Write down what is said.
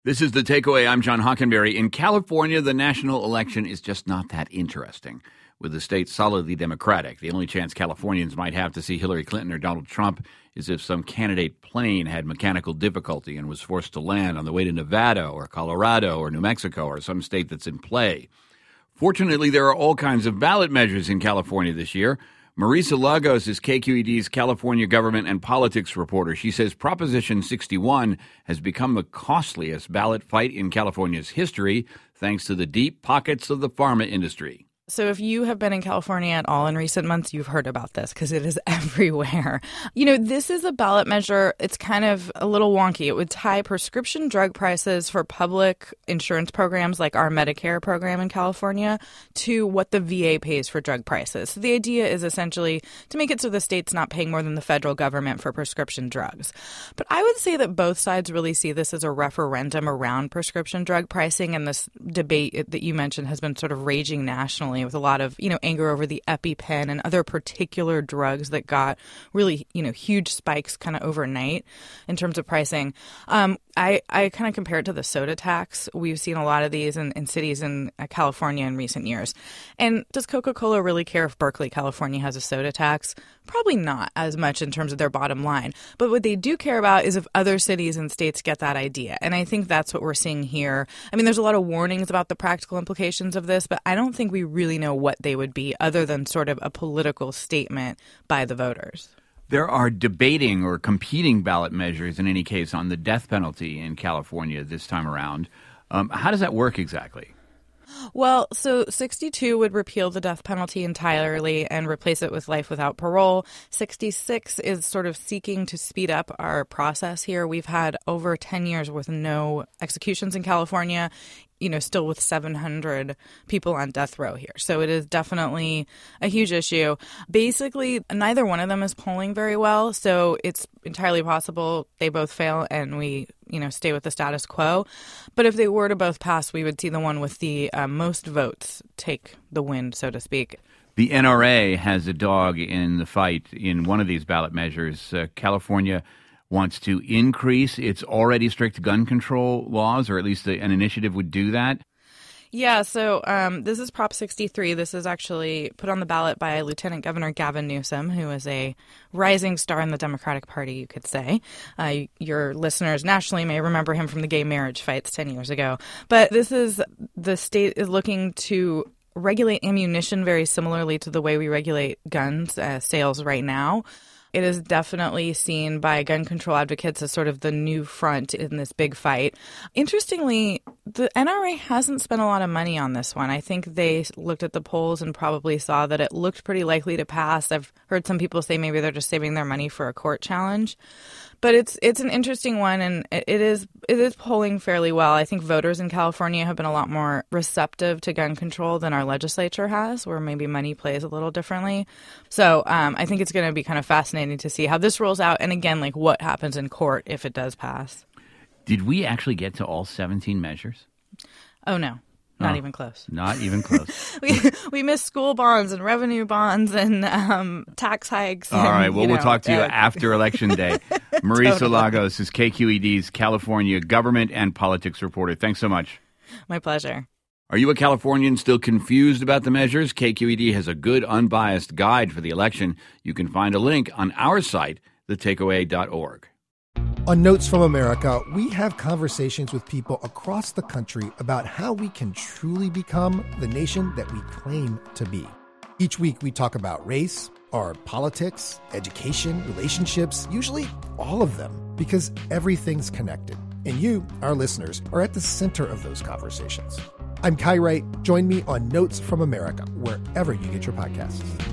This is The Takeaway. I'm John Hockenberry. In California, the national election is just not that interesting. With the state solidly Democratic, the only chance Californians might have to see Hillary Clinton or Donald Trump is if some candidate plane had mechanical difficulty and was forced to land on the way to Nevada or Colorado or New Mexico or some state that's in play. Fortunately, there are all kinds of ballot measures in California this year. Marisa Lagos is KQED's California government and politics reporter. She says Proposition 61 has become the costliest ballot fight in California's history, thanks to the deep pockets of the pharma industry. So if you have been in California at all in recent months, you've heard about this because it is everywhere. You know, this is a ballot measure. It's kind of a little wonky. It would tie prescription drug prices for public insurance programs like our Medicare program in California to what the VA pays for drug prices. So the idea is essentially to make it so the state's not paying more than the federal government for prescription drugs. But I would say that both sides really see this as a referendum around prescription drug pricing, and this debate that you mentioned has been sort of raging nationally with a lot of, anger over the EpiPen and other particular drugs that got really, huge spikes kind of overnight in terms of pricing. I kind of compare it to the soda tax. We've seen a lot of these in cities in California in recent years. And does Coca-Cola really care if Berkeley, California has a soda tax? Probably not as much in terms of their bottom line. But what they do care about is if other cities and states get that idea. And I think that's what we're seeing here. I mean, there's a lot of warnings about the practical implications of this, but I don't think we really know what they would be other than sort of a political statement by the voters. There are debating or competing ballot measures, in any case, on the death penalty in California this time around. How does that work exactly? Well, so 62 would repeal the death penalty entirely and replace it with life without parole. 66 is sort of seeking to speed up our process here. We've had over 10 years with no executions in California, still with 700 people on death row here. So it is definitely a huge issue. Basically, neither one of them is polling very well. So it's entirely possible they both fail and we, stay with the status quo. But if they were to both pass, we would see the one with the most votes take the win, so to speak. The NRA has a dog in the fight in one of these ballot measures. California wants to increase its already strict gun control laws, or at least an initiative would do that. Yeah, so this is Prop 63. This is actually put on the ballot by Lieutenant Governor Gavin Newsom, who is a rising star in the Democratic Party, you could say. Your listeners nationally may remember him from the gay marriage fights 10 years ago. But the state is looking to regulate ammunition very similarly to the way we regulate guns sales right now. It is definitely seen by gun control advocates as sort of the new front in this big fight. Interestingly, the NRA hasn't spent a lot of money on this one. I think they looked at the polls and probably saw that it looked pretty likely to pass. I've heard some people say maybe they're just saving their money for a court challenge. But it's an interesting one, and it is polling fairly well. I think voters in California have been a lot more receptive to gun control than our legislature has, where maybe money plays a little differently. So I think it's going to be kind of fascinating to see how this rolls out, and again, like what happens in court if it does pass. Did we actually get to all 17 measures? Oh, no. Not even close. Not even close. we missed school bonds and revenue bonds and tax hikes. All right. Well, we'll talk to you after Election Day. Marisa totally. Lagos is KQED's California government and politics reporter. Thanks so much. My pleasure. Are you a Californian still confused about the measures? KQED has a good, unbiased guide for the election. You can find a link on our site, thetakeaway.org. On Notes from America, we have conversations with people across the country about how we can truly become the nation that we claim to be. Each week, we talk about race, our politics, education, relationships, usually all of them, because everything's connected. And you, our listeners, are at the center of those conversations. I'm Kai Wright. Join me on Notes from America, wherever you get your podcasts.